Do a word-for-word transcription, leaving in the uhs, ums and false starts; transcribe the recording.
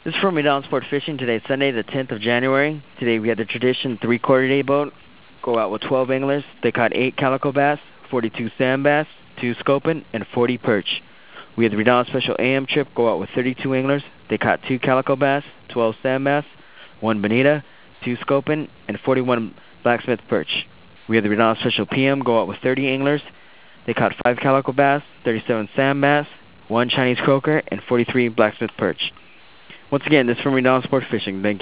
This is from Redon Sport Fishing. Today is Sunday, the tenth of January. Today we had the Tradition three-quarter day boat go out with twelve anglers. They caught eight calico bass, forty-two sand bass, two sculpin, and forty perch. We had the Redon Special A M trip go out with thirty-two anglers. They caught two calico bass, twelve sand bass, one bonita, two sculpin, and forty-one blacksmith perch. We had the Redon Special P M go out with thirty anglers. They caught five calico bass, thirty-seven sand bass, one Chinese croaker, and forty-three blacksmith perch. Once again, this is from Redon Sport Fishing. Thank you.